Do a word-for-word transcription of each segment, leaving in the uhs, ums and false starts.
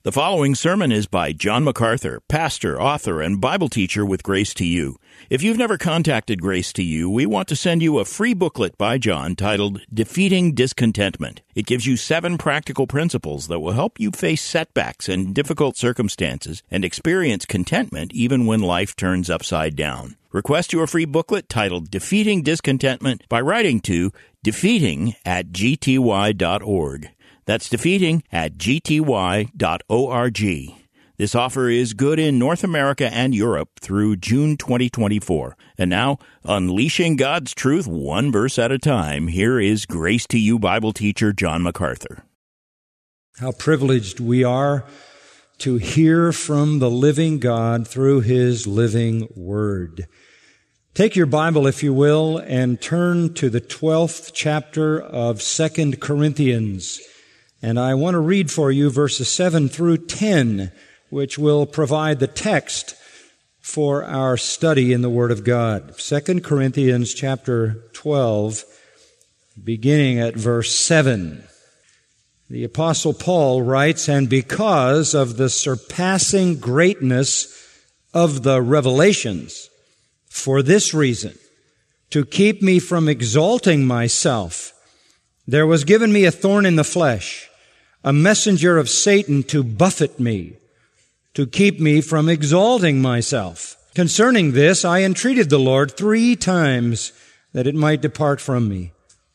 The following sermon is by John MacArthur, pastor, author, and Bible teacher with Grace to You. If you've never contacted Grace to You, we want to send you a free booklet by John titled Defeating Discontentment. It gives you seven practical principles that will help you face setbacks and difficult circumstances and experience contentment even when life turns upside down. Request your free booklet titled Defeating Discontentment by writing to defeating at g t y dot org. That's defeating at g t y dot org. This offer is good in North America and Europe through June twenty twenty-four. And now, unleashing God's truth one verse at a time, here is Grace to You Bible teacher John MacArthur. How privileged we are to hear from the living God through His living Word. Take your Bible, if you will, and turn to the twelfth chapter of Second Corinthians. And I want to read for you verses seven through ten, which will provide the text for our study in the Word of God. Second Corinthians chapter twelve, beginning at verse seven. The Apostle Paul writes, "And because of the surpassing greatness of the revelations, for this reason, to keep me from exalting myself, there was given me a thorn in the flesh, a messenger of Satan to buffet me, to keep me from exalting myself. Concerning this, I entreated the Lord three times that it might depart from me.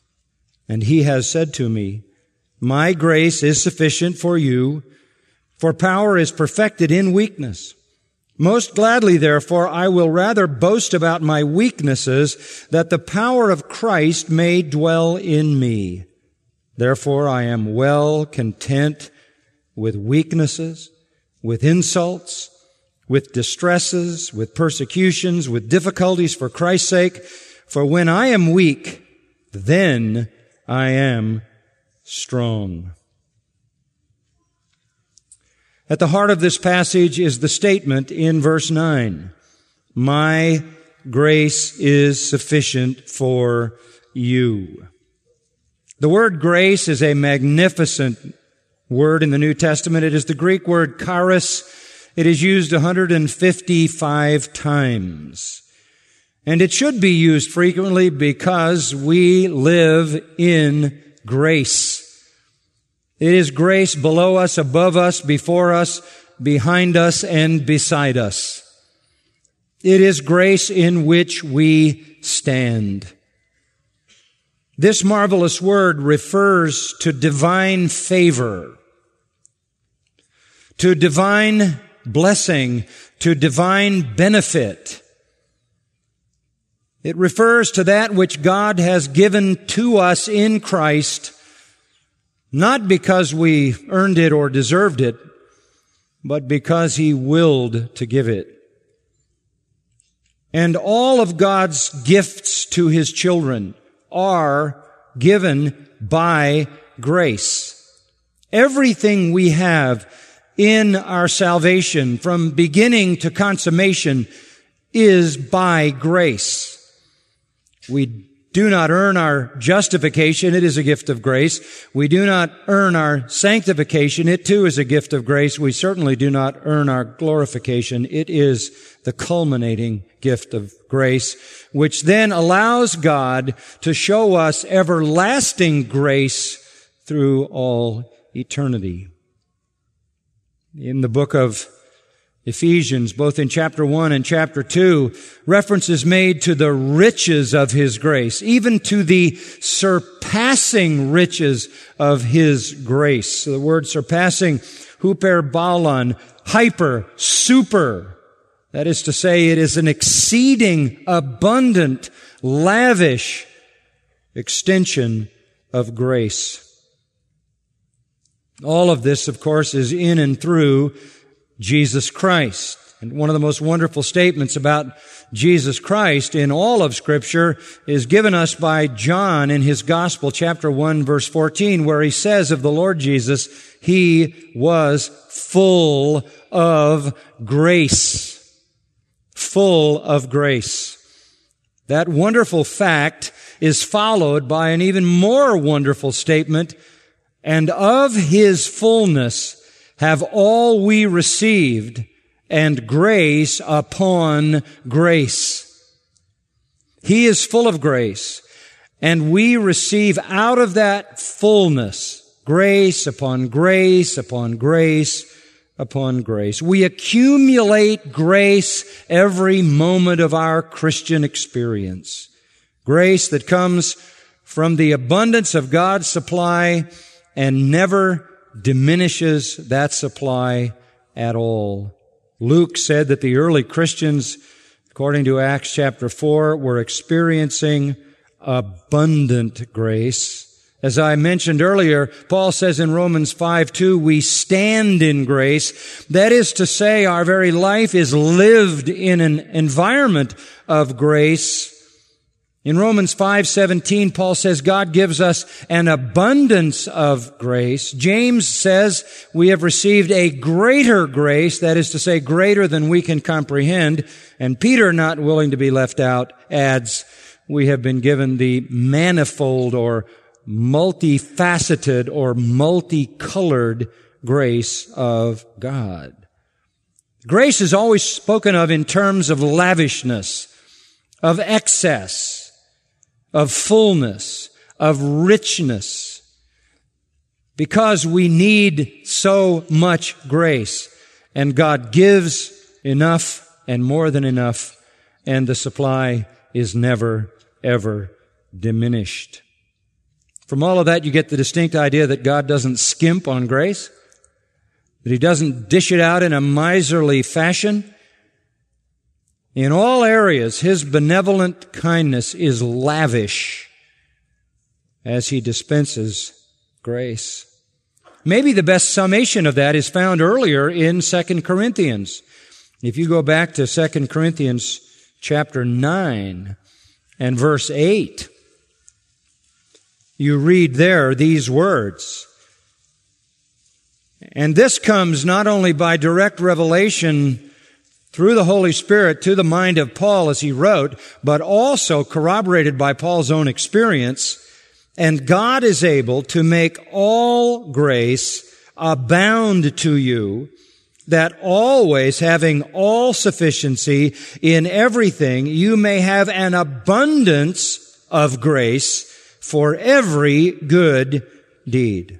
And He has said to me, My grace is sufficient for you, for power is perfected in weakness. Most gladly, therefore, I will rather boast about my weaknesses, that the power of Christ may dwell in me. Therefore, I am well content with weaknesses, with insults, with distresses, with persecutions, with difficulties for Christ's sake. For when I am weak, then I am strong." At the heart of this passage is the statement in verse nine, "My grace is sufficient for you." The word grace is a magnificent word in the New Testament. It is the Greek word charis. It is used one hundred fifty-five times. And it should be used frequently because we live in grace. It is grace below us, above us, before us, behind us, and beside us. It is grace in which we stand. This marvelous word refers to divine favor, to divine blessing, to divine benefit. It refers to that which God has given to us in Christ, not because we earned it or deserved it, but because He willed to give it. And all of God's gifts to His children are given by grace. Everything we have in our salvation, from beginning to consummation, is by grace. We do not earn our justification. It is a gift of grace. We do not earn our sanctification. It too is a gift of grace. We certainly do not earn our glorification. It is the culminating gift of grace, which then allows God to show us everlasting grace through all eternity. In the book of Ephesians, both in chapter one and chapter two, reference is made to the riches of His grace, even to the surpassing riches of His grace. The word surpassing, huperbalon, hyper, super. That is to say, it is an exceeding, abundant, lavish extension of grace. All of this, of course, is in and through Jesus Christ. And one of the most wonderful statements about Jesus Christ in all of Scripture is given us by John in his Gospel, chapter one, verse fourteen, where he says of the Lord Jesus, He was full of grace. Full of grace. That wonderful fact is followed by an even more wonderful statement, and of His fullness have all we received, and grace upon grace. He is full of grace, and we receive out of that fullness grace upon grace upon grace upon grace. We accumulate grace every moment of our Christian experience. Grace that comes from the abundance of God's supply and never diminishes that supply at all. Luke said that the early Christians, according to Acts chapter four, were experiencing abundant grace. As I mentioned earlier, Paul says in Romans five two, we stand in grace. That is to say, our very life is lived in an environment of grace. In Romans five seventeen, Paul says God gives us an abundance of grace. James says we have received a greater grace, that is to say, greater than we can comprehend. And Peter, not willing to be left out, adds, we have been given the manifold or multifaceted or multicolored grace of God. Grace is always spoken of in terms of lavishness, of excess, of fullness, of richness, because we need so much grace, and God gives enough and more than enough, and the supply is never, ever diminished. From all of that, you get the distinct idea that God doesn't skimp on grace, that He doesn't dish it out in a miserly fashion. In all areas, His benevolent kindness is lavish as He dispenses grace. Maybe the best summation of that is found earlier in Second Corinthians. If you go back to Second Corinthians chapter nine and verse eight, you read there these words. And this comes not only by direct revelation through the Holy Spirit to the mind of Paul as he wrote, but also corroborated by Paul's own experience. And God is able to make all grace abound to you, that always, having all sufficiency in everything, you may have an abundance of grace for every good deed.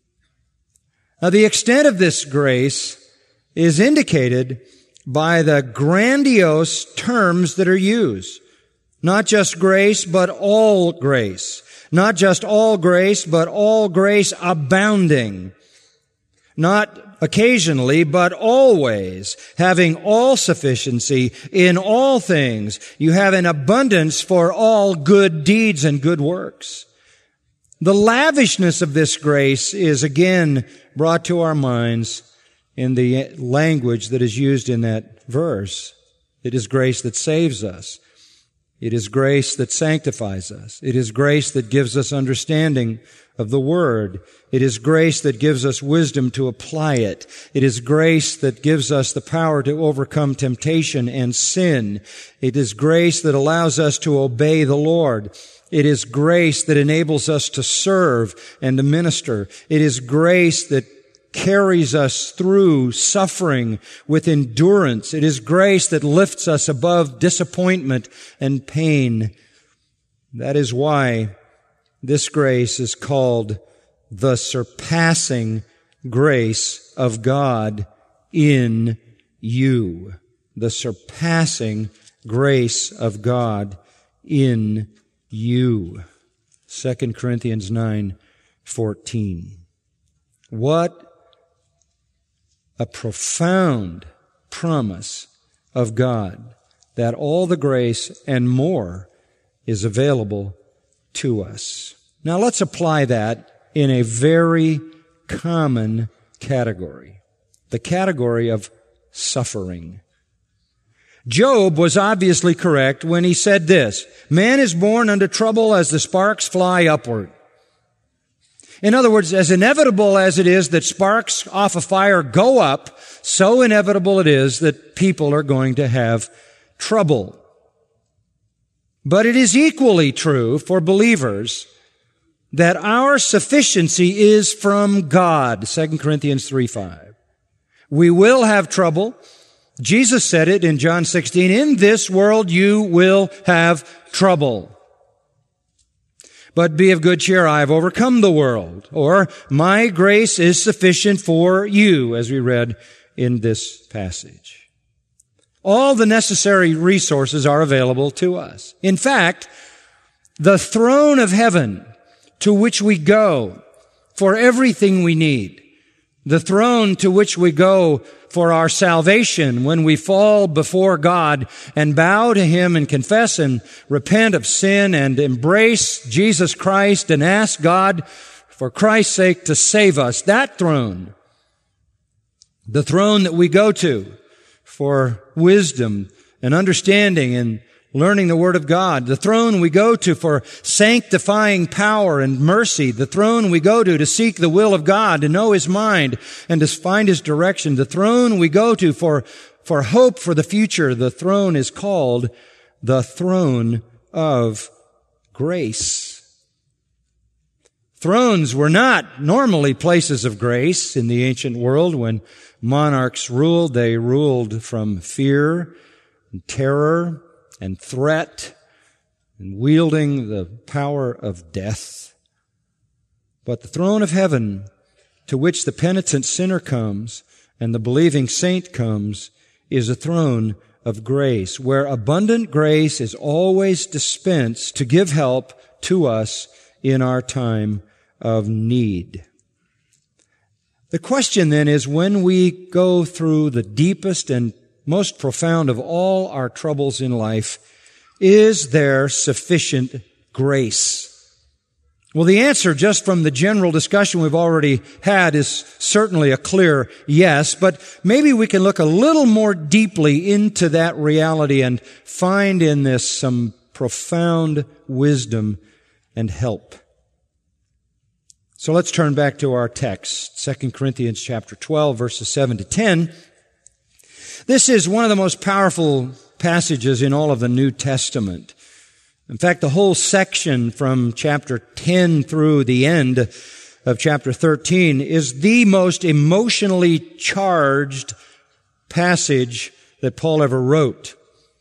Now, the extent of this grace is indicated by the grandiose terms that are used. Not just grace, but all grace. Not just all grace, but all grace abounding. Not occasionally, but always, having all sufficiency in all things. You have an abundance for all good deeds and good works. The lavishness of this grace is again brought to our minds in the language that is used in that verse. It is grace that saves us. It is grace that sanctifies us. It is grace that gives us understanding of the Word. It is grace that gives us wisdom to apply it. It is grace that gives us the power to overcome temptation and sin. It is grace that allows us to obey the Lord. It is grace that enables us to serve and to minister. It is grace that carries us through suffering with endurance. It is grace that lifts us above disappointment and pain. That is why this grace is called the surpassing grace of God in you. The surpassing grace of God in you. Second Corinthians nine fourteen. What a profound promise of God that all the grace and more is available to us. Now let's apply that in a very common category, the category of suffering. Job was obviously correct when he said this, man is born unto trouble as the sparks fly upward. In other words, as inevitable as it is that sparks off a fire go up, so inevitable it is that people are going to have trouble. But it is equally true for believers that our sufficiency is from God, Second Corinthians three five. We will have trouble. Jesus said it in John sixteen, in this world you will have trouble. But be of good cheer, I have overcome the world. Or, my grace is sufficient for you, as we read in this passage. All the necessary resources are available to us. In fact, the throne of heaven to which we go for everything we need, the throne to which we go for our salvation when we fall before God and bow to Him and confess and repent of sin and embrace Jesus Christ and ask God for Christ's sake to save us. That throne, the throne that we go to for wisdom and understanding and learning the Word of God, the throne we go to for sanctifying power and mercy, the throne we go to to seek the will of God, to know His mind and to find His direction, the throne we go to for, for hope for the future, the throne is called the throne of grace. Thrones were not normally places of grace in the ancient world. When monarchs ruled, they ruled from fear and terror and threat, and wielding the power of death. But the throne of heaven, to which the penitent sinner comes and the believing saint comes, is a throne of grace, where abundant grace is always dispensed to give help to us in our time of need. The question then is, when we go through the deepest and most profound of all our troubles in life, is there sufficient grace? Well, the answer, just from the general discussion we've already had, is certainly a clear yes, but maybe we can look a little more deeply into that reality and find in this some profound wisdom and help. So let's turn back to our text, Second Corinthians chapter twelve, verses seven to ten. This is one of the most powerful passages in all of the New Testament. In fact, the whole section from chapter ten through the end of chapter thirteen is the most emotionally charged passage that Paul ever wrote.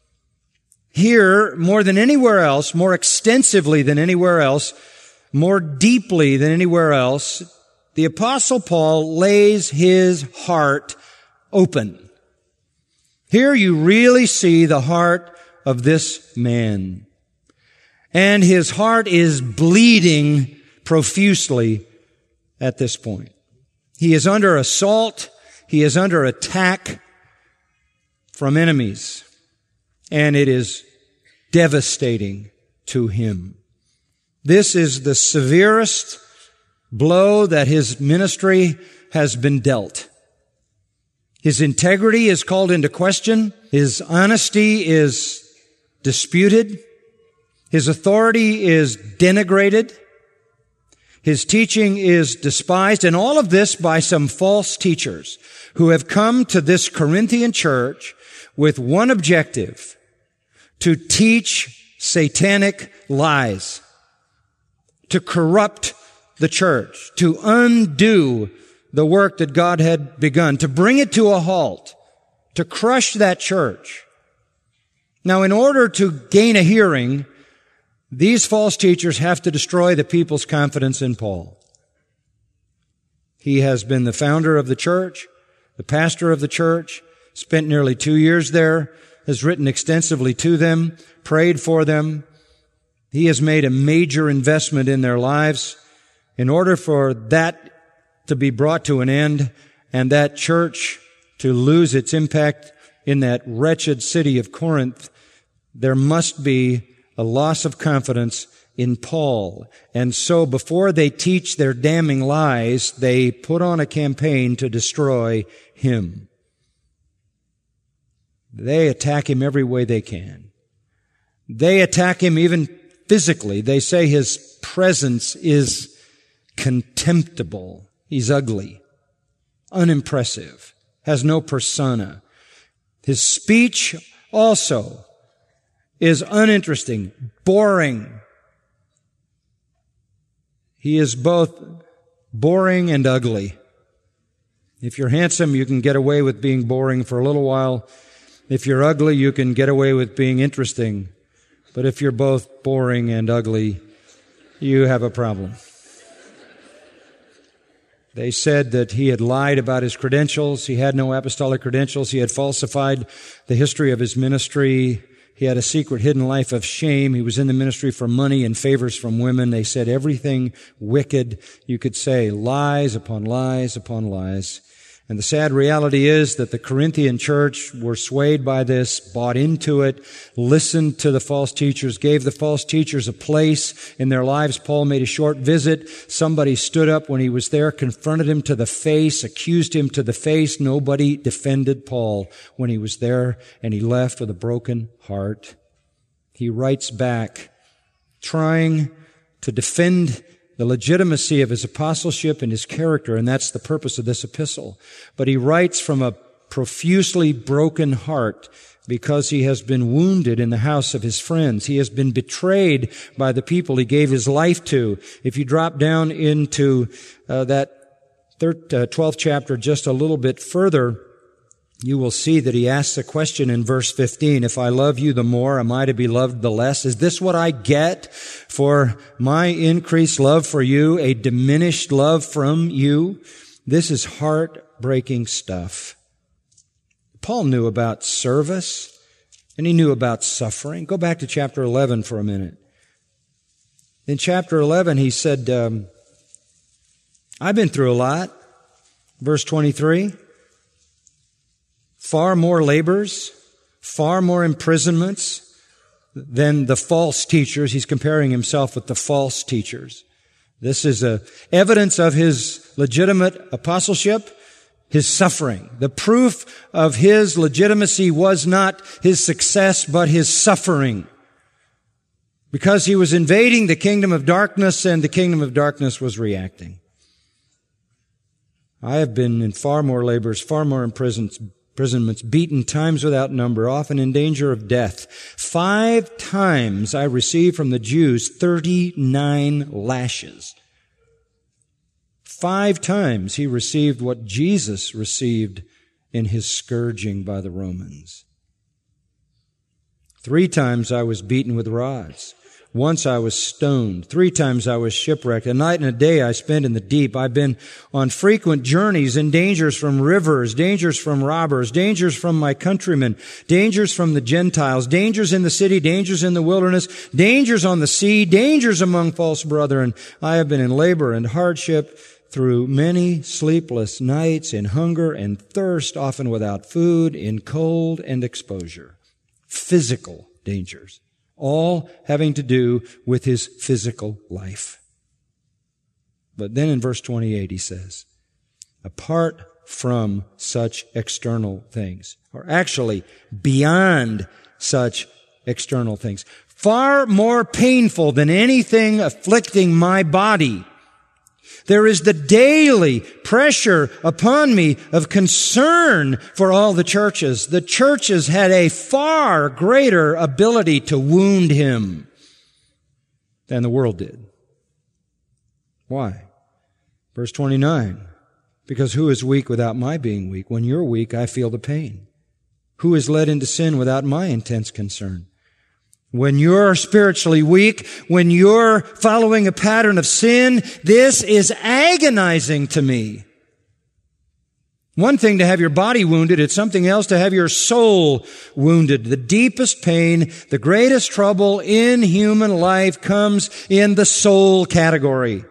Here, more than anywhere else, more extensively than anywhere else, more deeply than anywhere else, the Apostle Paul lays his heart open. Here you really see the heart of this man. And his heart is bleeding profusely at this point. He is under assault. He is under attack from enemies. And it is devastating to him. This is the severest blow that his ministry has been dealt. His integrity is called into question. His honesty is disputed. His authority is denigrated. His teaching is despised. And all of this by some false teachers who have come to this Corinthian church with one objective: to teach satanic lies, to corrupt the church, to undo the work that God had begun, to bring it to a halt, to crush that church. Now, in order to gain a hearing, these false teachers have to destroy the people's confidence in Paul. He has been the founder of the church, the pastor of the church, spent nearly two years there, has written extensively to them, prayed for them. He has made a major investment in their lives. In order for that to be brought to an end and that church to lose its impact in that wretched city of Corinth, there must be a loss of confidence in Paul. And so before they teach their damning lies, they put on a campaign to destroy him. They attack him every way they can. They attack him even physically. They say his presence is contemptible. He's ugly, unimpressive, has no persona. His speech also is uninteresting, boring. He is both boring and ugly. If you're handsome, you can get away with being boring for a little while. If you're ugly, you can get away with being interesting. But if you're both boring and ugly, you have a problem. They said that he had lied about his credentials. He had no apostolic credentials. He had falsified the history of his ministry. He had a secret hidden life of shame. He was in the ministry for money and favors from women. They said everything wicked you could say, lies upon lies upon lies. And the sad reality is that the Corinthian church were swayed by this, bought into it, listened to the false teachers, gave the false teachers a place in their lives. Paul made a short visit. Somebody stood up when he was there, confronted him to the face, accused him to the face. Nobody defended Paul when he was there, and he left with a broken heart. He writes back, trying to defend the legitimacy of his apostleship and his character, and that's the purpose of this epistle. But he writes from a profusely broken heart because he has been wounded in the house of his friends. He has been betrayed by the people he gave his life to. If you drop down into uh, that third, uh, twelfth chapter just a little bit further, you will see that he asks a question in verse fifteen. If I love you the more, am I to be loved the less? Is this what I get for my increased love for you, a diminished love from you? This is heartbreaking stuff. Paul knew about service, and he knew about suffering. Go back to chapter eleven for a minute. In chapter eleven, he said, um, I've been through a lot. Verse twenty-three. Far more labors, far more imprisonments than the false teachers. He's comparing himself with the false teachers. This is a evidence of his legitimate apostleship, his suffering. The proof of his legitimacy was not his success, but his suffering. Because he was invading the kingdom of darkness, and the kingdom of darkness was reacting. I have been in far more labors, far more imprisonments, imprisonments, beaten times without number, often in danger of death. Five times I received from the Jews thirty-nine lashes. Five times he received what Jesus received in his scourging by the Romans. Three times I was beaten with rods. Once I was stoned. Three times I was shipwrecked. A night and a day I spent in the deep. I've been on frequent journeys in dangers from rivers, dangers from robbers, dangers from my countrymen, dangers from the Gentiles, dangers in the city, dangers in the wilderness, dangers on the sea, dangers among false brethren. I have been in labor and hardship through many sleepless nights, in hunger and thirst, often without food, in cold and exposure. Physical dangers. All having to do with his physical life. But then in verse twenty-eight he says, apart from such external things, or actually beyond such external things, far more painful than anything afflicting my body, there is the daily pressure upon me of concern for all the churches. The churches had a far greater ability to wound him than the world did. Why? Verse twenty-nine. Because who is weak without my being weak? When you're weak, I feel the pain. Who is led into sin without my intense concern? When you're spiritually weak, when you're following a pattern of sin, this is agonizing to me. One thing to have your body wounded, it's something else to have your soul wounded. The deepest pain, the greatest trouble in human life comes in the soul category.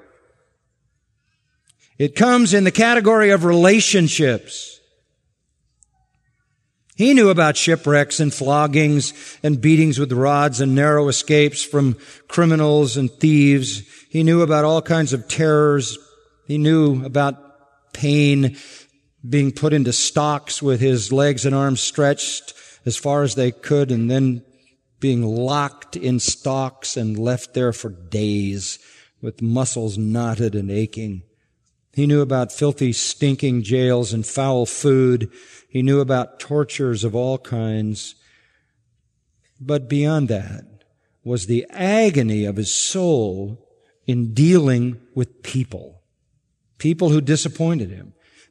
It comes in the category of relationships. He knew about shipwrecks and floggings and beatings with rods and narrow escapes from criminals and thieves. He knew about all kinds of terrors. He knew about pain, being put into stocks with his legs and arms stretched as far as they could, and then being locked in stocks and left there for days with muscles knotted and aching. He knew about filthy, stinking jails and foul food. He knew about tortures of all kinds. But beyond that was the agony of his soul in dealing with people. People who disappointed him.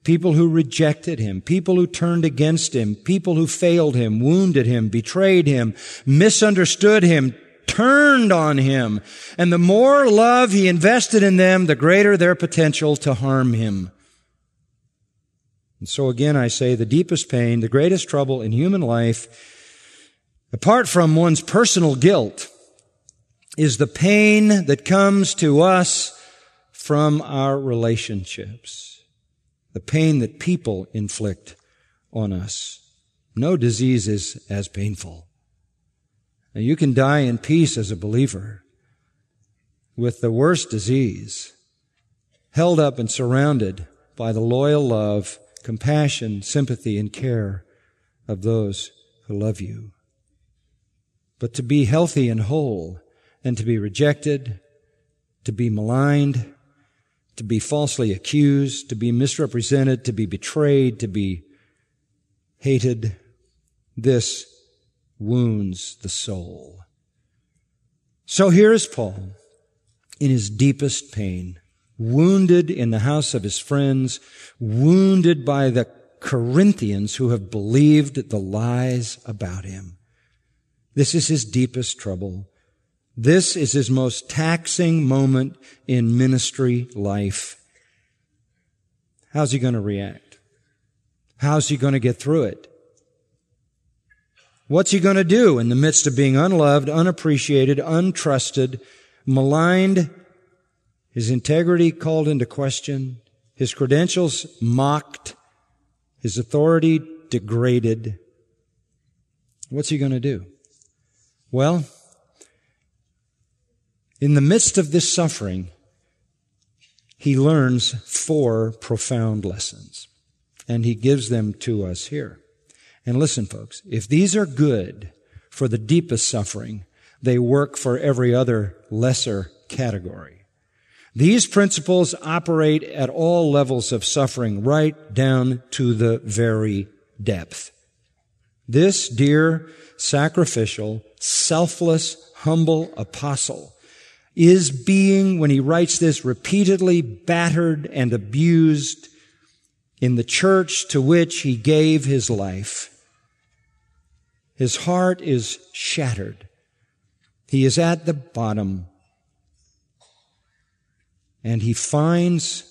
people who rejected him, people who turned against him, people who failed him, wounded him, betrayed him, misunderstood him, turned on him. And the more love he invested in them, the greater their potential to harm him. And so again, I say the deepest pain, the greatest trouble in human life, apart from one's personal guilt, is the pain that comes to us from our relationships. The pain that people inflict on us. No disease is as painful. Now, you can die in peace as a believer with the worst disease, held up and surrounded by the loyal love, compassion, sympathy, and care of those who love you. But to be healthy and whole, and to be rejected, to be maligned, to be falsely accused, to be misrepresented, to be betrayed, to be hated, this wounds the soul. So here is Paul in his deepest pain, wounded in the house of his friends, wounded by the Corinthians who have believed the lies about him. This is his deepest trouble. This is his most taxing moment in ministry life. How's he going to react? How's he going to get through it? What's he going to do in the midst of being unloved, unappreciated, untrusted, maligned, his integrity called into question, his credentials mocked, his authority degraded? What's he going to do? Well, in the midst of this suffering, he learns four profound lessons, and he gives them to us here. And listen, folks, if these are good for the deepest suffering, they work for every other lesser category. These principles operate at all levels of suffering, right down to the very depth. This dear, sacrificial, selfless, humble apostle is being, when he writes this, repeatedly battered and abused in the church to which he gave his life. His heart is shattered. He is at the bottom. And he finds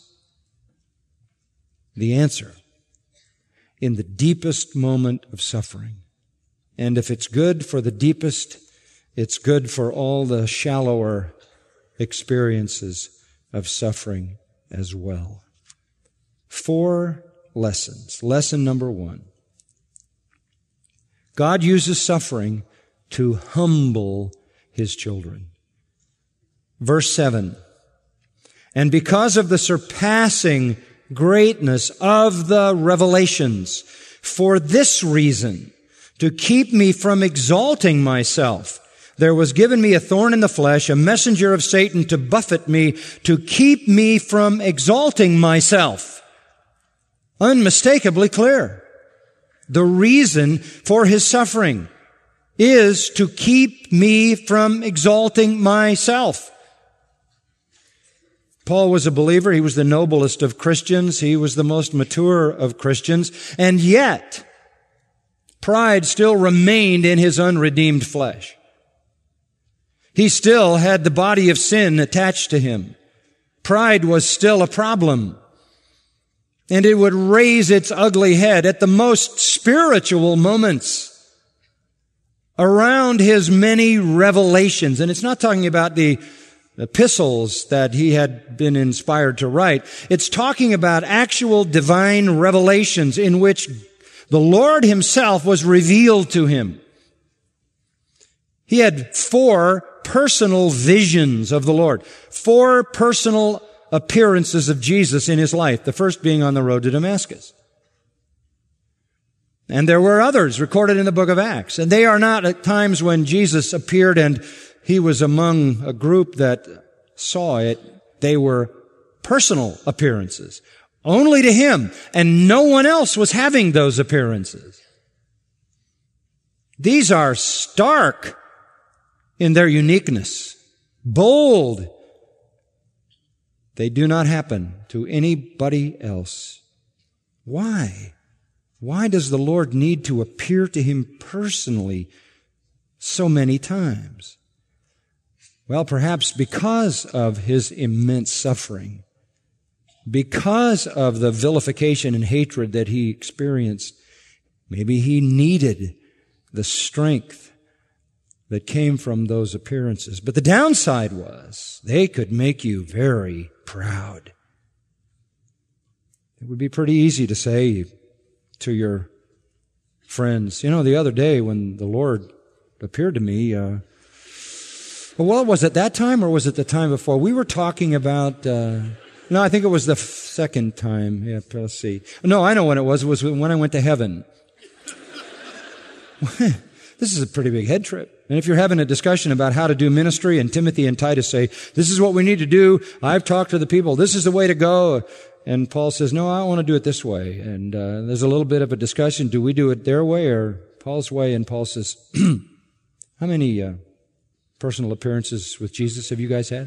the answer in the deepest moment of suffering. And if it's good for the deepest, it's good for all the shallower experiences of suffering as well. Four lessons. Lesson number one. God uses suffering to humble his children. Verse seven. And because of the surpassing greatness of the revelations, for this reason, to keep me from exalting myself, there was given me a thorn in the flesh, a messenger of Satan to buffet me, to keep me from exalting myself. Unmistakably clear. The reason for his suffering is to keep me from exalting myself. Paul was a believer. He was the noblest of Christians. He was the most mature of Christians. And yet, pride still remained in his unredeemed flesh. He still had the body of sin attached to him. Pride was still a problem. And it would raise its ugly head at the most spiritual moments around his many revelations. And it's not talking about the epistles that he had been inspired to write. It's talking about actual divine revelations in which the Lord himself was revealed to him. He had four personal visions of the Lord, four personal appearances of Jesus in his life, the first being on the road to Damascus. And there were others recorded in the book of Acts. And they are not at times when Jesus appeared and he was among a group that saw it. They were personal appearances, only to him, and no one else was having those appearances. These are stark in their uniqueness, bold. They do not happen to anybody else. Why? Why does the Lord need to appear to him personally so many times? Well, perhaps because of his immense suffering, because of the vilification and hatred that he experienced. Maybe he needed the strength that came from those appearances. But the downside was they could make you very proud. It would be pretty easy to say to your friends, you know, the other day when the Lord appeared to me, uh, well, was it that time or was it the time before? We were talking about, uh, no, I think it was the f- second time. Yeah, let's see. No, I know when it was. It was when I went to heaven. This is a pretty big head trip. And if you're having a discussion about how to do ministry, and Timothy and Titus say, this is what we need to do, I've talked to the people, this is the way to go. And Paul says, no, I want to do it this way. And uh, there's a little bit of a discussion. Do we do it their way or Paul's way? And Paul says, how many uh, personal appearances with Jesus have you guys had?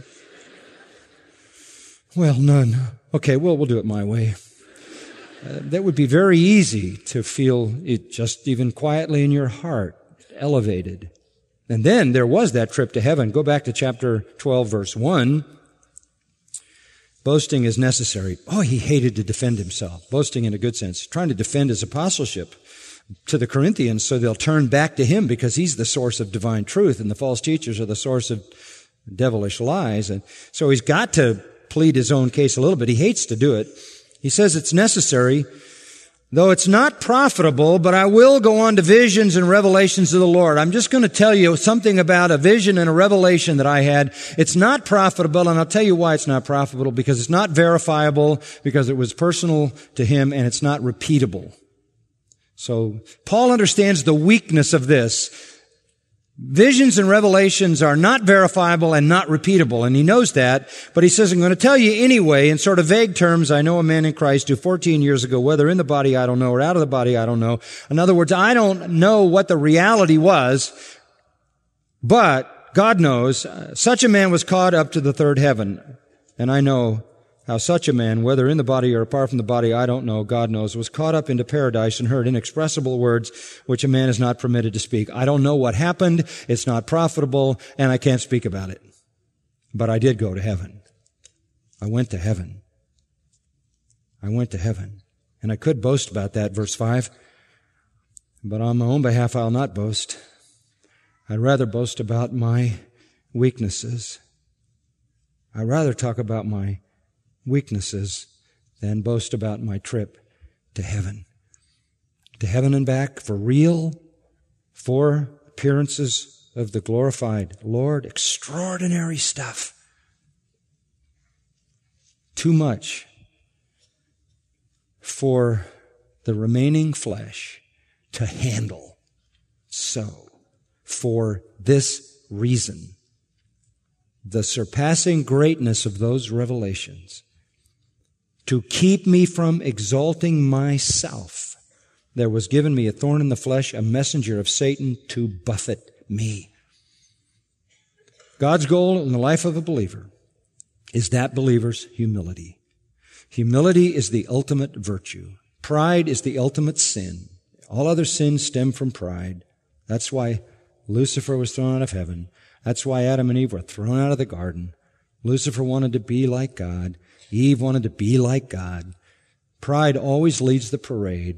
Well, none. Okay, well, we'll do it my way. Uh, that would be very easy to feel it just even quietly in your heart, elevated. And then there was that trip to heaven. Go back to chapter twelve, verse one. Boasting is necessary. Oh, he hated to defend himself. Boasting in a good sense. Trying to defend his apostleship to the Corinthians so they'll turn back to him because he's the source of divine truth and the false teachers are the source of devilish lies. And so he's got to plead his own case a little bit. He hates to do it. He says it's necessary, though it's not profitable, but I will go on to visions and revelations of the Lord. I'm just going to tell you something about a vision and a revelation that I had. It's not profitable, and I'll tell you why it's not profitable, because it's not verifiable, because it was personal to him, and it's not repeatable. So Paul understands the weakness of this. Visions and revelations are not verifiable and not repeatable, and he knows that, but he says, I'm going to tell you anyway, in sort of vague terms, I know a man in Christ who fourteen years ago, whether in the body, I don't know, or out of the body, I don't know. In other words, I don't know what the reality was, but God knows, such a man was caught up to the third heaven, and I know how such a man, whether in the body or apart from the body, I don't know, God knows, was caught up into paradise and heard inexpressible words which a man is not permitted to speak. I don't know what happened. It's not profitable, and I can't speak about it. But I did go to heaven. I went to heaven. I went to heaven. And I could boast about that, verse five. But on my own behalf, I'll not boast. I'd rather boast about my weaknesses. I'd rather talk about my weaknesses than boast about my trip to heaven. To heaven and back for real, four appearances of the glorified Lord. Extraordinary stuff. Too much for the remaining flesh to handle. So, for this reason, the surpassing greatness of those revelations, to keep me from exalting myself, there was given me a thorn in the flesh, a messenger of Satan to buffet me. God's goal in the life of a believer is that believer's humility. Humility is the ultimate virtue. Pride is the ultimate sin. All other sins stem from pride. That's why Lucifer was thrown out of heaven. That's why Adam and Eve were thrown out of the garden. Lucifer wanted to be like God. Eve wanted to be like God. Pride always leads the parade.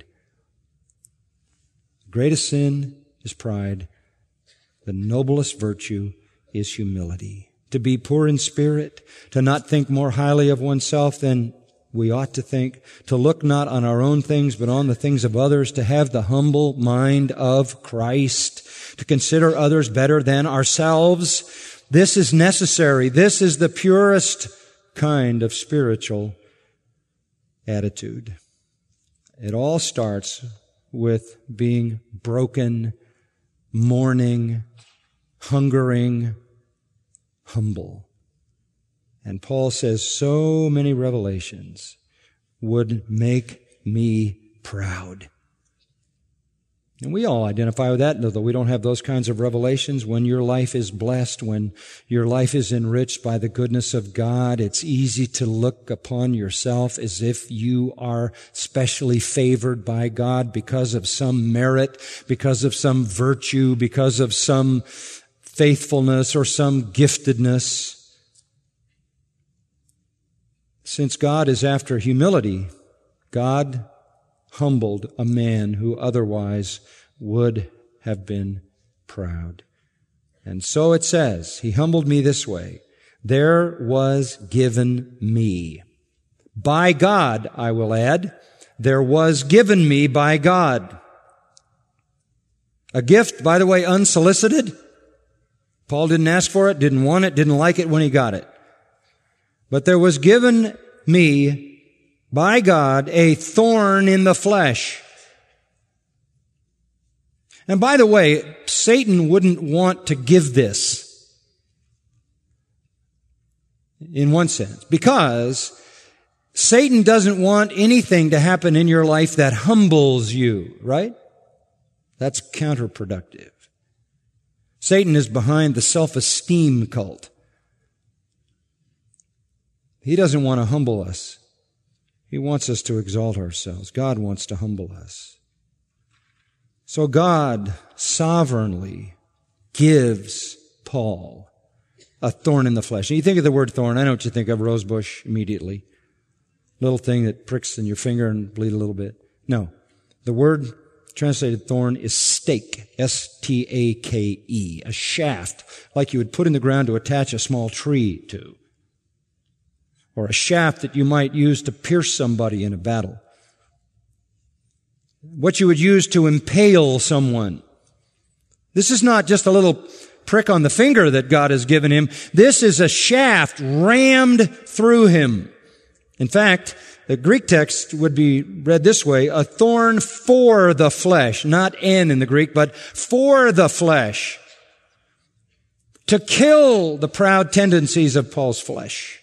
The greatest sin is pride. The noblest virtue is humility. To be poor in spirit, to not think more highly of oneself than we ought to think, to look not on our own things but on the things of others, to have the humble mind of Christ, to consider others better than ourselves. This is necessary. This is the purest kind of spiritual attitude. It all starts with being broken, mourning, hungering, humble. And Paul says so many revelations would make me proud. And we all identify with that, though we don't have those kinds of revelations. When your life is blessed, when your life is enriched by the goodness of God, it's easy to look upon yourself as if you are specially favored by God because of some merit, because of some virtue, because of some faithfulness or some giftedness. Since God is after humility, God humbled a man who otherwise would have been proud. And so it says, He humbled me this way. There was given me. By God, I will add, there was given me by God. A gift, by the way, unsolicited. Paul didn't ask for it, didn't want it, didn't like it when he got it. But there was given me by God, a thorn in the flesh. And by the way, Satan wouldn't want to give this, in one sense, because Satan doesn't want anything to happen in your life that humbles you, right? That's counterproductive. Satan is behind the self-esteem cult. He doesn't want to humble us. He wants us to exalt ourselves. God wants to humble us. So God sovereignly gives Paul a thorn in the flesh. And you think of the word thorn, I know what you think of, rosebush immediately. Little thing that pricks in your finger and bleed a little bit. No. The word translated thorn is stake. S T A K E. A shaft, like you would put in the ground to attach a small tree to. Or a shaft that you might use to pierce somebody in a battle. What you would use to impale someone. This is not just a little prick on the finger that God has given him. This is a shaft rammed through him. In fact, the Greek text would be read this way, a thorn for the flesh, not N in the Greek, but for the flesh. To kill the proud tendencies of Paul's flesh.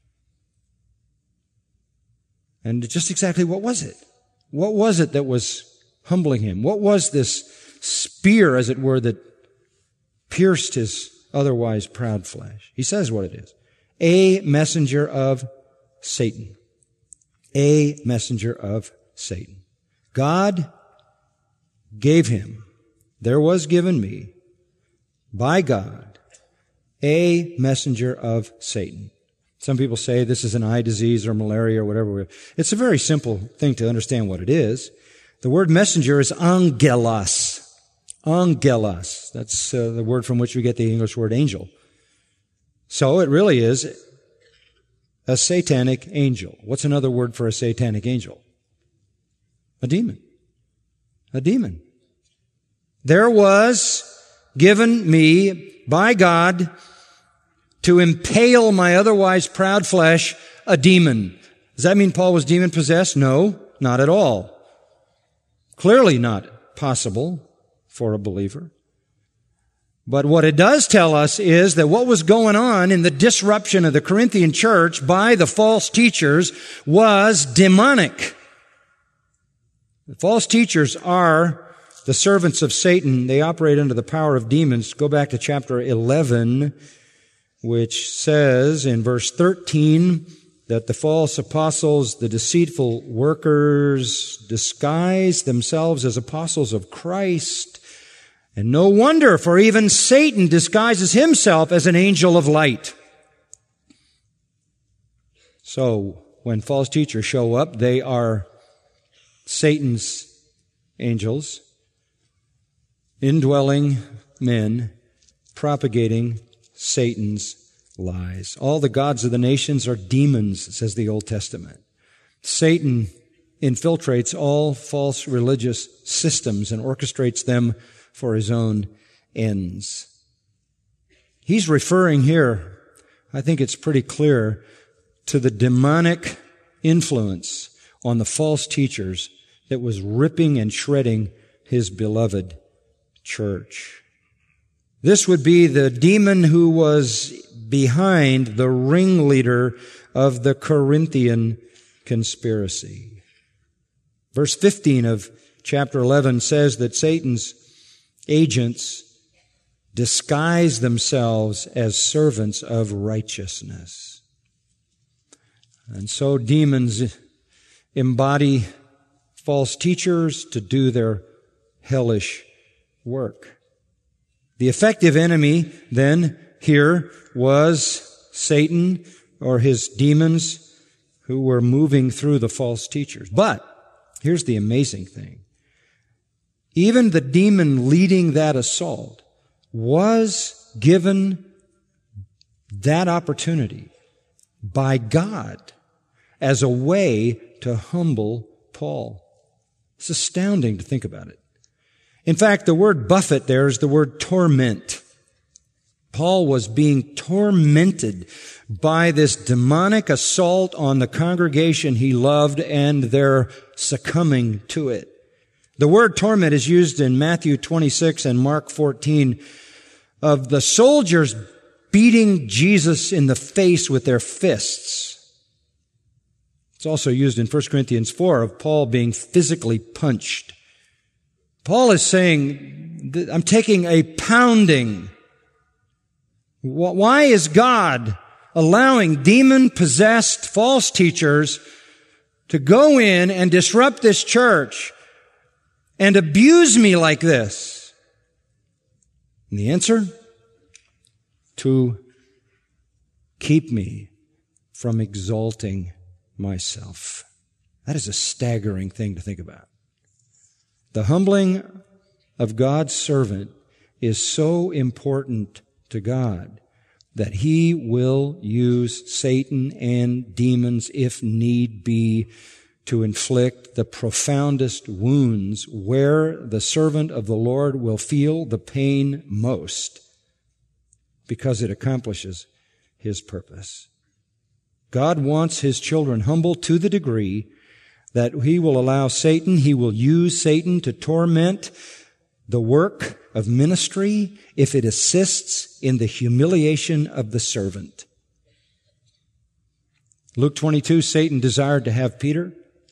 And just exactly what was it? What was it that was humbling him? What was this spear, as it were, that pierced his otherwise proud flesh? He says what it is. A messenger of Satan. A messenger of Satan. God gave him, there was given me, by God, a messenger of Satan. Some people say this is an eye disease or malaria or whatever. It's a very simple thing to understand what it is. The word messenger is angelos. Angelos. That's uh, the word from which we get the English word angel. So it really is a satanic angel. What's another word for a satanic angel? A demon. A demon. There was given me by God to impale my otherwise proud flesh, a demon. Does that mean Paul was demon-possessed? No, not at all. Clearly not possible for a believer. But what it does tell us is that what was going on in the disruption of the Corinthian church by the false teachers was demonic. The false teachers are the servants of Satan. They operate under the power of demons. Go back to chapter eleven. Which says in verse thirteen that the false apostles, the deceitful workers, disguise themselves as apostles of Christ. And no wonder, for even Satan disguises himself as an angel of light. So, when false teachers show up, they are Satan's angels, indwelling men, propagating Satan's lies. All the gods of the nations are demons, says the Old Testament. Satan infiltrates all false religious systems and orchestrates them for his own ends. He's referring here, I think it's pretty clear, to the demonic influence on the false teachers that was ripping and shredding his beloved church. This would be the demon who was behind the ringleader of the Corinthian conspiracy. Verse fifteen of chapter eleven says that Satan's agents disguise themselves as servants of righteousness. And so demons embody false teachers to do their hellish work. The effective enemy then here was Satan or his demons who were moving through the false teachers. But here's the amazing thing. Even the demon leading that assault was given that opportunity by God as a way to humble Paul. It's astounding to think about it. In fact, the word buffet there is the word torment. Paul was being tormented by this demonic assault on the congregation he loved and their succumbing to it. The word torment is used in Matthew twenty-six and Mark fourteen of the soldiers beating Jesus in the face with their fists. It's also used in First Corinthians four of Paul being physically punched. Paul is saying, I'm taking a pounding. Why is God allowing demon-possessed false teachers to go in and disrupt this church and abuse me like this? And the answer? To keep me from exalting myself. That is a staggering thing to think about. The humbling of God's servant is so important to God that He will use Satan and demons, if need be, to inflict the profoundest wounds where the servant of the Lord will feel the pain most, because it accomplishes His purpose. God wants His children humble to the degree that He will allow Satan, He will use Satan to torment the work of ministry if it assists in the humiliation of the servant. Luke twenty-two, Satan desired to have Peter.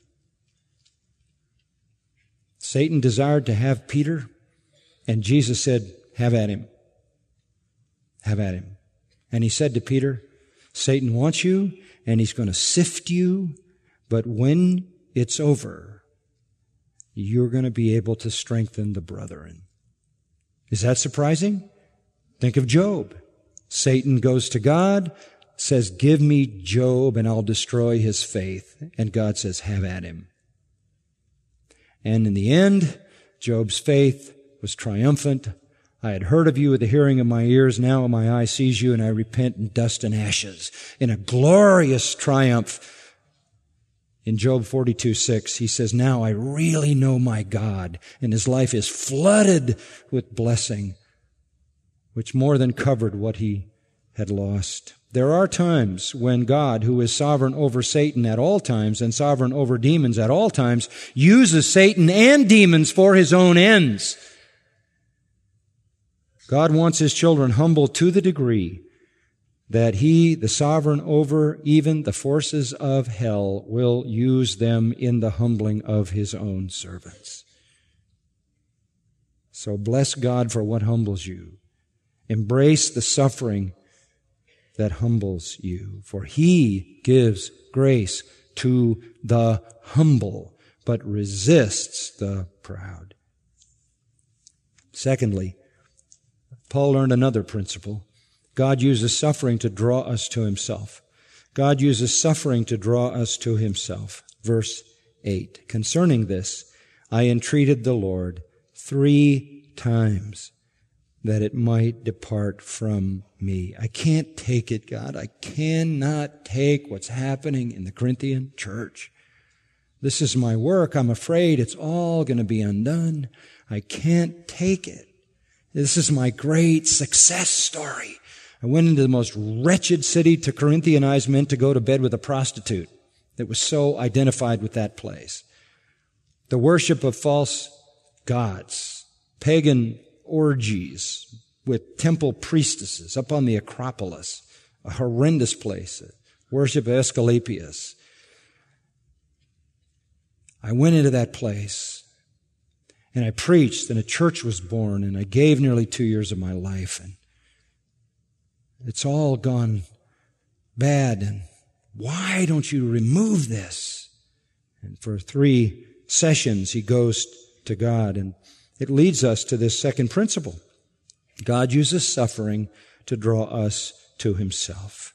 Satan desired to have Peter, and Jesus said, have at him. Have at him. And He said to Peter, Satan wants you, and he's going to sift you, but when it's over, you're going to be able to strengthen the brethren. Is that surprising? Think of Job. Satan goes to God, says, give me Job and I'll destroy his faith. And God says, have at him. And in the end, Job's faith was triumphant. I had heard of you with the hearing of my ears. Now my eye sees you, and I repent in dust and ashes. In a glorious triumph. In Job forty-two six, he says, now I really know my God, and his life is flooded with blessing, which more than covered what he had lost. There are times when God, who is sovereign over Satan at all times and sovereign over demons at all times, uses Satan and demons for His own ends. God wants His children humble to the degree that He, the sovereign over even the forces of hell, will use them in the humbling of His own servants. So bless God for what humbles you. Embrace the suffering that humbles you, for He gives grace to the humble, but resists the proud. Secondly, Paul learned another principle. God uses suffering to draw us to Himself. God uses suffering to draw us to Himself. Verse eight. Concerning this, I entreated the Lord three times that it might depart from me. I can't take it, God. I cannot take what's happening in the Corinthian church. This is my work. I'm afraid it's all going to be undone. I can't take it. This is my great success story. I went into the most wretched city to Corinthianize men to go to bed with a prostitute that was so identified with that place. The worship of false gods, pagan orgies with temple priestesses up on the Acropolis, a horrendous place, worship of Asclepius. I went into that place And I preached, and a church was born, and I gave nearly two years of my life. And it's all gone bad, and why don't you remove this? And for three sessions, he goes to God, and it leads us to this second principle. God uses suffering to draw us to himself.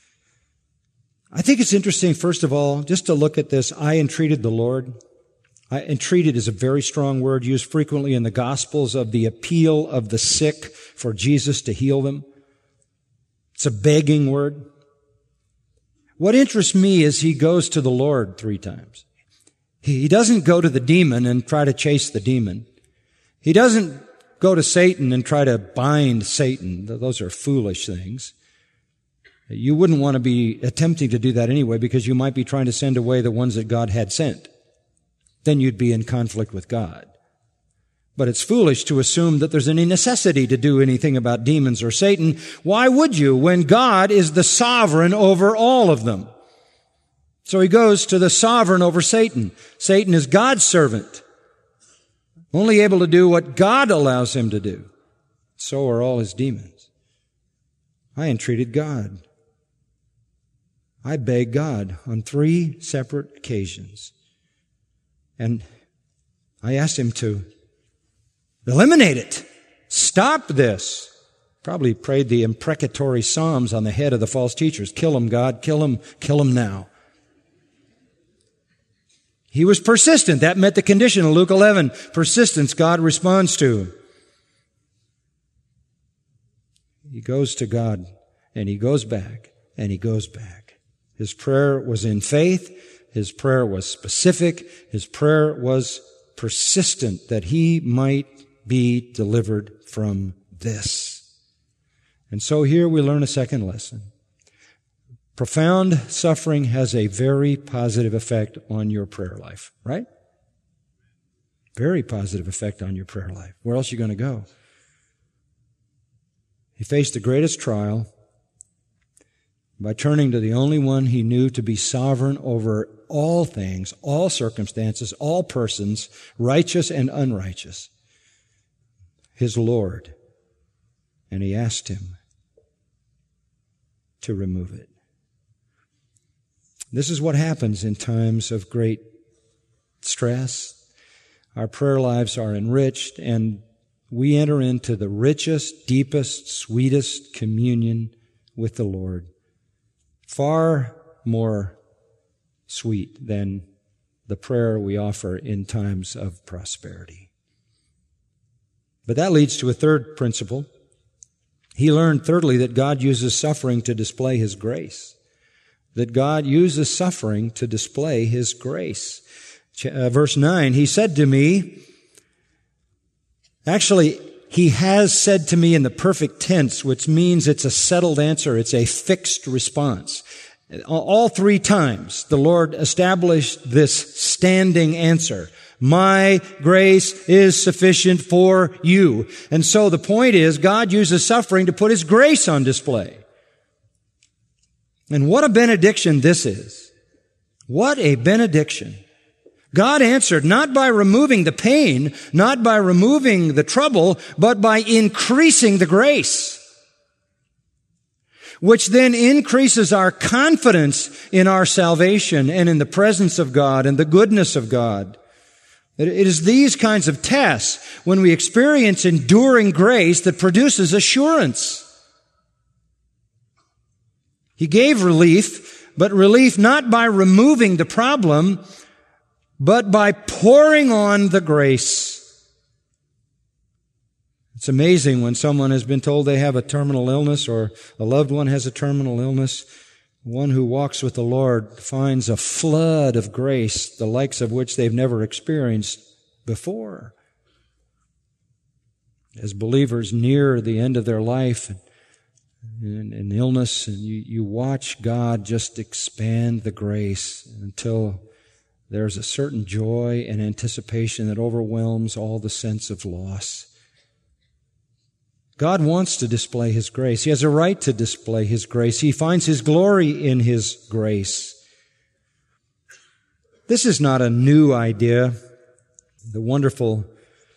I think it's interesting, first of all, just to look at this, I entreated the Lord. I, entreated is a very strong word used frequently in the Gospels of the appeal of the sick for Jesus to heal them. It's a begging word. What interests me is he goes to the Lord three times. He doesn't go to the demon and try to chase the demon. He doesn't go to Satan and try to bind Satan. Those are foolish things. You wouldn't want to be attempting to do that anyway, because you might be trying to send away the ones that God had sent. Then you'd be in conflict with God. But it's foolish to assume that there's any necessity to do anything about demons or Satan. Why would you, when God is the sovereign over all of them? So he goes to the sovereign over Satan. Satan is God's servant, only able to do what God allows him to do. So are all his demons. I entreated God. I begged God on three separate occasions. And I asked him to eliminate it. Stop this. Probably prayed the imprecatory psalms on the head of the false teachers. Kill him, God. Kill him. Kill him now. He was persistent. That met the condition of Luke eleven. Persistence God responds to. He goes to God, and he goes back, and he goes back. His prayer was in faith. His prayer was specific. His prayer was persistent that he might be delivered from this. And so here we learn a second lesson. Profound suffering has a very positive effect on your prayer life, right? Very positive effect on your prayer life. Where else are you going to go? He faced the greatest trial by turning to the only one he knew to be sovereign over all things, all circumstances, all persons, righteous and unrighteous, his Lord. And he asked him to remove it. This is what happens in times of great stress. Our prayer lives are enriched, and we enter into the richest, deepest, sweetest communion with the Lord. Far more sweet than the prayer we offer in times of prosperity. But that leads to a third principle. He learned, thirdly, that God uses suffering to display his grace. That God uses suffering to display his grace. Uh, verse nine, he said to me, actually, he has said to me in the perfect tense, which means it's a settled answer. It's a fixed response. All three times, the Lord established this standing answer. My grace is sufficient for you. And so the point is, God uses suffering to put his grace on display. And what a benediction this is. What a benediction. God answered not by removing the pain, not by removing the trouble, but by increasing the grace, which then increases our confidence in our salvation and in the presence of God and the goodness of God. It is these kinds of tests, when we experience enduring grace, that produces assurance. He gave relief, but relief not by removing the problem, but by pouring on the grace. It's amazing when someone has been told they have a terminal illness, or a loved one has a terminal illness. One who walks with the Lord finds a flood of grace, the likes of which they've never experienced before. As believers near the end of their life, In, in illness, and you, you watch God just expand the grace until there's a certain joy and anticipation that overwhelms all the sense of loss. God wants to display his grace. He has a right to display his grace. He finds his glory in his grace. This is not a new idea. The wonderful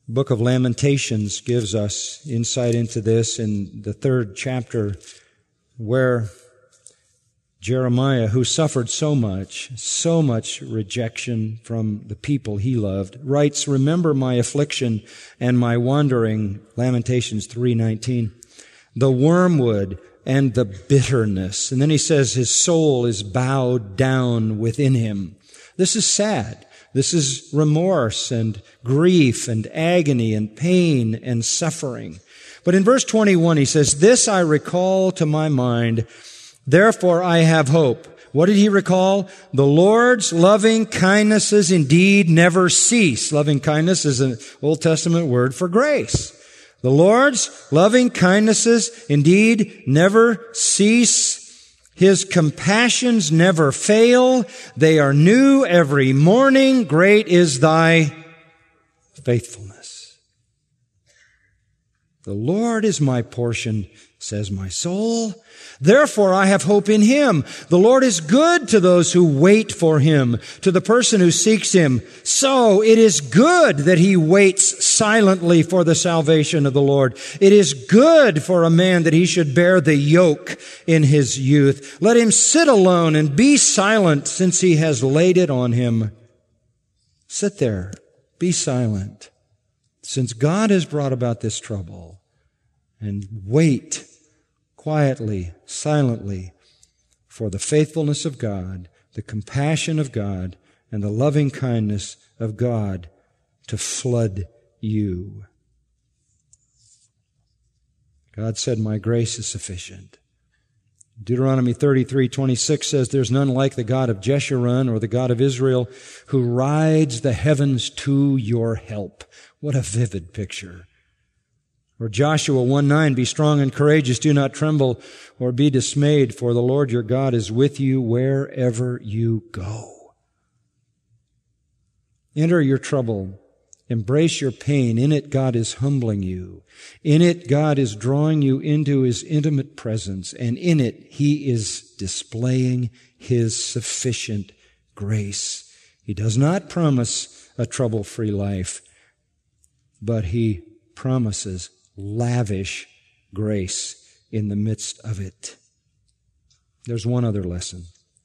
Book of Lamentations gives us insight into this in the third chapter, where Jeremiah, who suffered so much, so much rejection from the people he loved, writes, "Remember my affliction and my wandering," Lamentations three nineteen, "the wormwood and the bitterness." And then he says his soul is bowed down within him. This is sad. This is remorse and grief and agony and pain and suffering. But in verse twenty-one he says, "This I recall to my mind, therefore I have hope." What did he recall? "The Lord's loving kindnesses indeed never cease." Loving kindness is an Old Testament word for grace. "The Lord's loving kindnesses indeed never cease. His compassions never fail. They are new every morning. Great is thy faithfulness." "The Lord is my portion," says my soul. "Therefore I have hope in Him. The Lord is good to those who wait for Him, to the person who seeks Him. So it is good that he waits silently for the salvation of the Lord. It is good for a man that he should bear the yoke in his youth. Let him sit alone and be silent, since he has laid it on him." Sit there, be silent, since God has brought about this trouble, and wait quietly, silently, for the faithfulness of God, the compassion of God, and the loving kindness of God to flood you. God said, "My grace is sufficient." Deuteronomy thirty-three twenty-six says, "There's none like the God of Jeshurun or the God of Israel, who rides the heavens to your help." What a vivid picture. Or Joshua one nine, "Be strong and courageous, do not tremble or be dismayed, for the Lord your God is with you wherever you go." Enter your trouble. Embrace your pain. In it, God is humbling you. In it, God is drawing you into His intimate presence. And in it, He is displaying His sufficient grace. He does not promise a trouble-free life, but He promises lavish grace in the midst of it. There's one other lesson.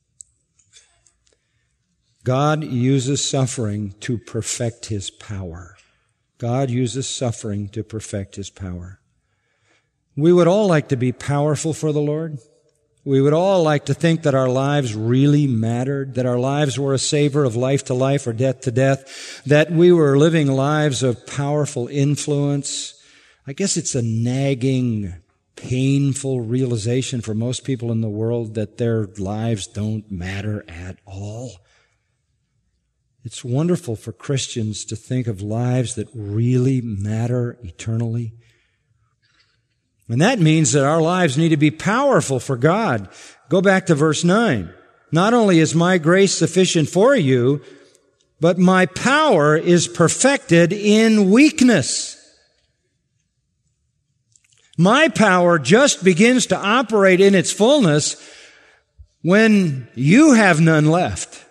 God uses suffering to perfect His power. God uses suffering to perfect His power. We would all like to be powerful for the Lord. We would all like to think that our lives really mattered, that our lives were a savor of life to life or death to death, that we were living lives of powerful influence. I guess it's a nagging, painful realization for most people in the world that their lives don't matter at all. It's wonderful for Christians to think of lives that really matter eternally. And that means that our lives need to be powerful for God. Go back to verse nine. "Not only is my grace sufficient for you, but my power is perfected in weakness." My power just begins to operate in its fullness when you have none left.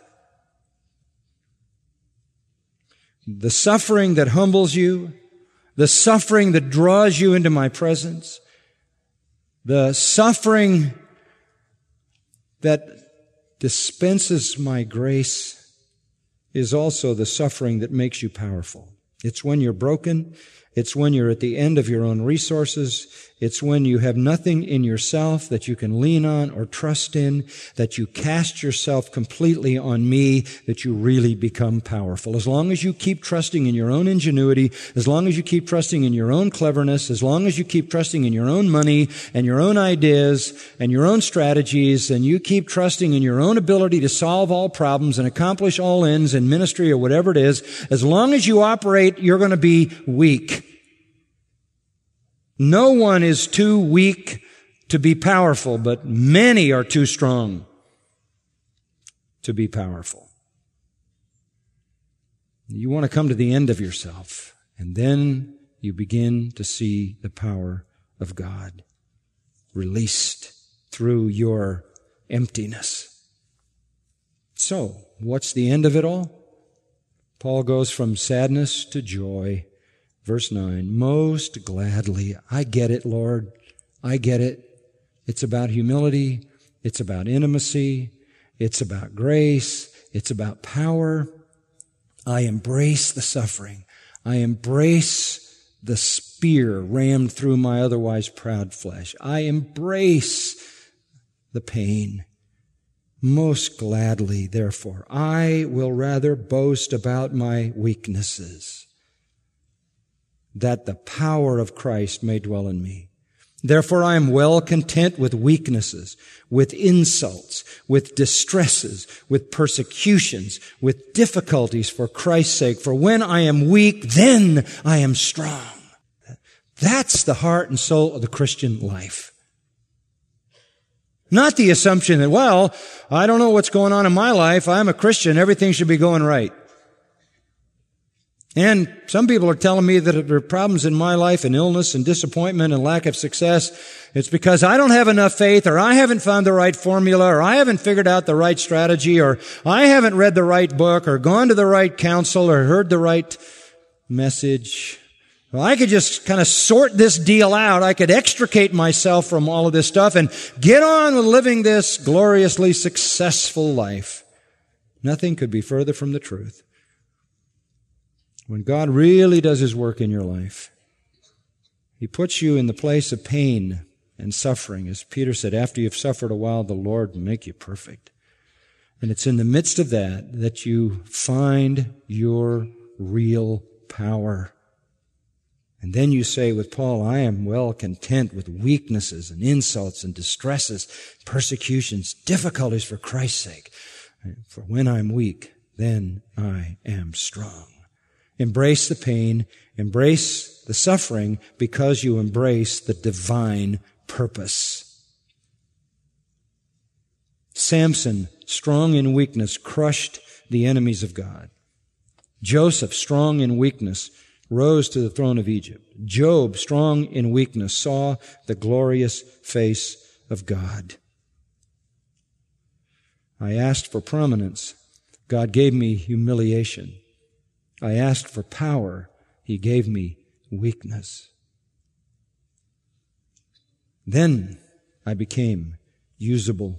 The suffering that humbles you, the suffering that draws you into my presence, the suffering that dispenses my grace is also the suffering that makes you powerful. It's when you're broken. It's when you're at the end of your own resources. It's when you have nothing in yourself that you can lean on or trust in, that you cast yourself completely on me, that you really become powerful. As long as you keep trusting in your own ingenuity, as long as you keep trusting in your own cleverness, as long as you keep trusting in your own money and your own ideas and your own strategies, and you keep trusting in your own ability to solve all problems and accomplish all ends in ministry or whatever it is, as long as you operate, you're going to be weak. No one is too weak to be powerful, but many are too strong to be powerful. You want to come to the end of yourself, and then you begin to see the power of God released through your emptiness. So, what's the end of it all? Paul goes from sadness to joy, Verse nine, most gladly. I get it, Lord. I get it. It's about humility. It's about intimacy. It's about grace. It's about power. I embrace the suffering. I embrace the spear rammed through my otherwise proud flesh. I embrace the pain. Most gladly, therefore, I will rather boast about my weaknesses, that the power of Christ may dwell in me. Therefore, I am well content with weaknesses, with insults, with distresses, with persecutions, with difficulties for Christ's sake. For when I am weak, then I am strong. That's the heart and soul of the Christian life. Not the assumption that, well, I don't know what's going on in my life. I'm a Christian. Everything should be going right. And some people are telling me that if there are problems in my life and illness and disappointment and lack of success, it's because I don't have enough faith, or I haven't found the right formula, or I haven't figured out the right strategy, or I haven't read the right book, or gone to the right counsel, or heard the right message. Well, I could just kind of sort this deal out. I could extricate myself from all of this stuff and get on with living this gloriously successful life. Nothing could be further from the truth. When God really does His work in your life, He puts you in the place of pain and suffering. As Peter said, after you've suffered a while, the Lord will make you perfect. And it's in the midst of that that you find your real power. And then you say with Paul, I am well content with weaknesses and insults and distresses, persecutions, difficulties for Christ's sake. For when I'm weak, then I am strong. Embrace the pain, embrace the suffering, because you embrace the divine purpose. Samson, strong in weakness, crushed the enemies of God. Joseph, strong in weakness, rose to the throne of Egypt. Job, strong in weakness, saw the glorious face of God. I asked for prominence. God gave me humiliation. I asked for power. He gave me weakness. Then I became usable.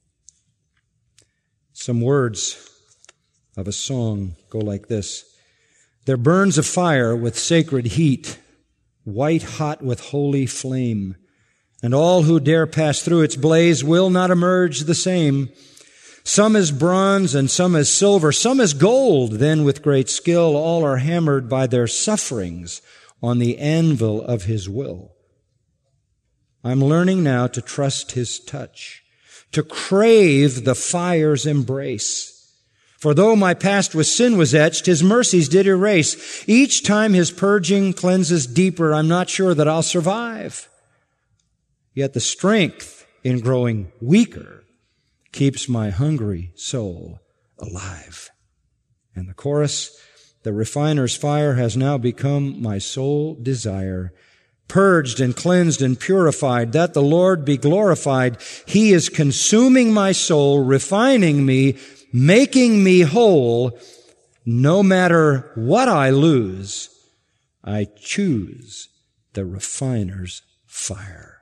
Some words of a song go like this. There burns a fire with sacred heat, white hot with holy flame, and all who dare pass through its blaze will not emerge the same. Some as bronze and some as silver, some as gold. Then with great skill all are hammered by their sufferings on the anvil of His will. I'm learning now to trust His touch, to crave the fire's embrace. For though my past with sin was etched, His mercies did erase. Each time His purging cleanses deeper, I'm not sure that I'll survive. Yet the strength in growing weaker keeps my hungry soul alive. And the chorus, the refiner's fire has now become my sole desire. Purged and cleansed and purified, that the Lord be glorified. He is consuming my soul, refining me, making me whole. No matter what I lose, I choose the refiner's fire.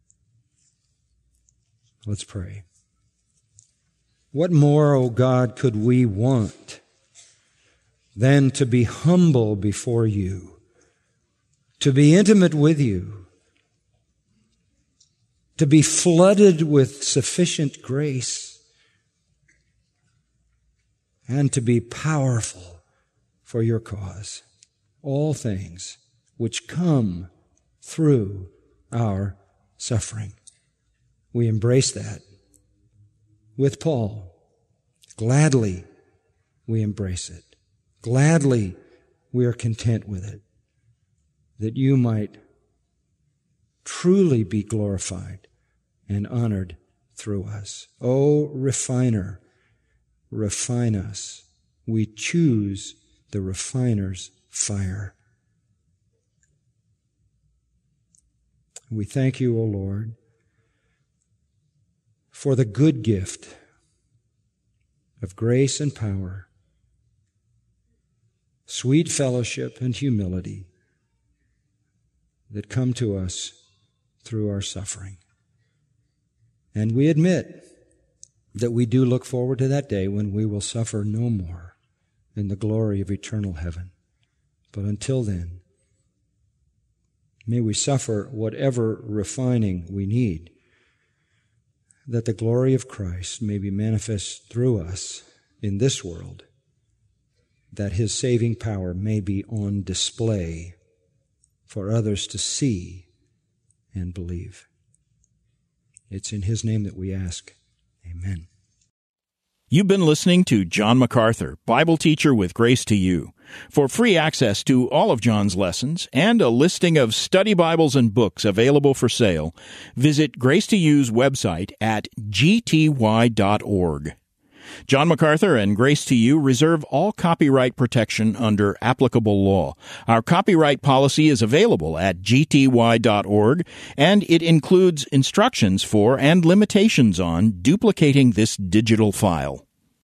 Let's pray. What more, O God, could we want than to be humble before You, to be intimate with You, to be flooded with sufficient grace, and to be powerful for Your cause. All things which come through our suffering. We embrace that. With Paul, gladly we embrace it. Gladly we are content with it, that You might truly be glorified and honored through us. O refiner, refine us. We choose the refiner's fire. We thank You, O Lord, for the good gift of grace and power, sweet fellowship and humility, that come to us through our suffering. And we admit that we do look forward to that day when we will suffer no more in the glory of eternal heaven. But until then, may we suffer whatever refining we need, that the glory of Christ may be manifest through us in this world, that His saving power may be on display for others to see and believe. It's in His name that we ask. Amen. You've been listening to John MacArthur, Bible teacher with Grace to You. For free access to all of John's lessons and a listing of study Bibles and books available for sale, visit Grace to You's website at g t y dot org. John MacArthur and Grace to You reserve all copyright protection under applicable law. Our copyright policy is available at g t y dot org, and it includes instructions for and limitations on duplicating this digital file.